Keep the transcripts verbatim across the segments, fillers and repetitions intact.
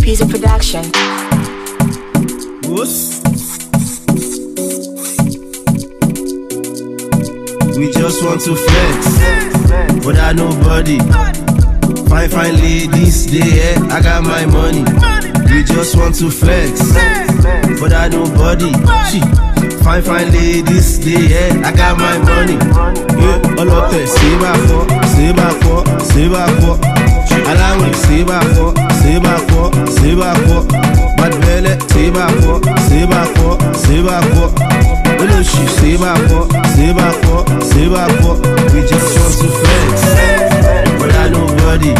Pizza Production. Whoops. We just want to flex, but I nobody. Fine, fine ladies, they yeah, I got my money. We just want to flex, but I nobody. She, fine, fine ladies, they yeah, I got my money. Yeah, all of that, say back for, say back for, say back for. Allow me, say back for, say back for, say back for. Bad belly, say back for, say back for, say back for. Hello, she say back for, say back for, say back for. We just want to flex, but I nobody.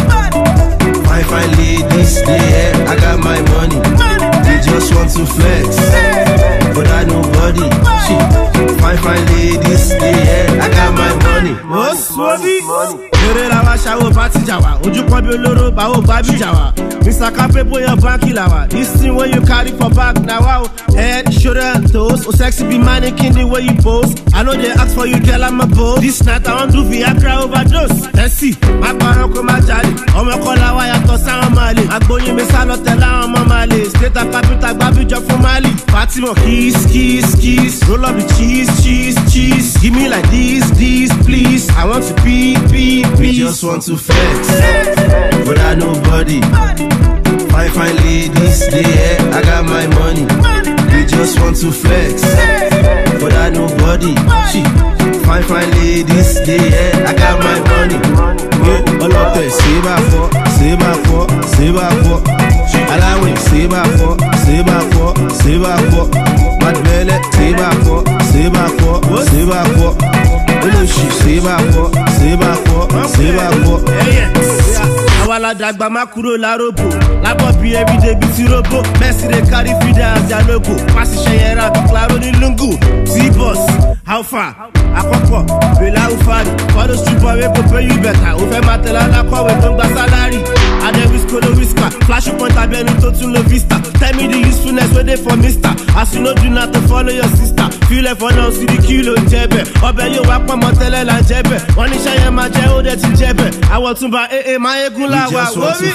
Fine, fine ladies, they yeah, I got my money. We just want to flex, but I nobody. She, fine, fine ladies, they yeah, I got my money. What's money? Ere la wa shawo party jawa, oju kan bi oloro ba o gba bi jawa. Mister Cafe boy your banky lawa. This thing when you carry for back now wow. Head, shoulder, toes, oh sexy be mannequin the way you pose. I know they ask for you, girl, I'm a boss. This night I want to Viagra overdose. Let's see, my parents come a jolly. I'm a call a wire to San Mali. I go you miss a lot tell I'm a Mali. State a capital, baby job for Mali. Party more kiss, kiss, kiss. Roll up the cheese, cheese, cheese. Give me like this, this, please. I want to be, be, be. We just want to flex, but I nobody. Fine, fine ladies, they yeah, I got my money. We just want to flex, but I nobody. She, fine, fine ladies, they yeah, I got my money. Yeah, all of that, say back for, say back for, say back for. Allow me, say back for, say back for, say back for. Bad belly, say back for, say back for, say back for. Hello, she say back for, say back for, say back for. Yeah, yeah. Awala dagba makuro la robo. La bobi everyday biti robo. Messi they carry feeder as their logo. Passi shayera bi claro ni lungu. Z-Boss, how far? Akoko, Bela Ufari. For those street boy we go pay you better. Ofe matela la kwa we don't gba salary. And then whisko the whisker. Flash you point abenu to to no vista. Tell me the usefulness where they for mister. As you know do not to follow your sister. Feel it for now see the kilo jebe. Obe yo wap ma tele la jebe. One is shaye ma je o de ti jebe. I want to buy eh eh my egula. We just want to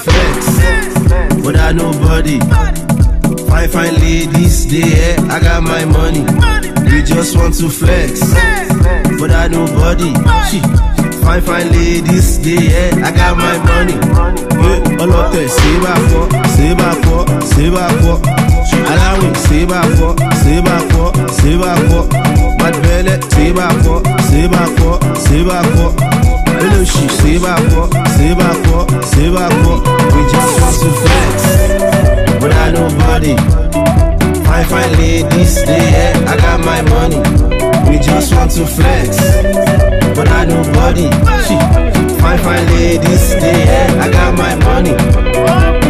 flex, but I nobody. Fine, fine ladies, they yeah, I got my money. We just want to flex, but I nobody. She, fine, fine ladies, they yeah, I got my money. Yeah, all of that, say back for, say back for, say back for. Allow me, say back for, say back for, say back for. Bad belly, say back for, say back for, say back for. Hello, she say back for, say back for, say back for. We just want to flex, but I nobody. Fine, fine ladies, they yeah, I got my money. We just want to flex, but I nobody. She, fine, fine ladies, they yeah, I got my money.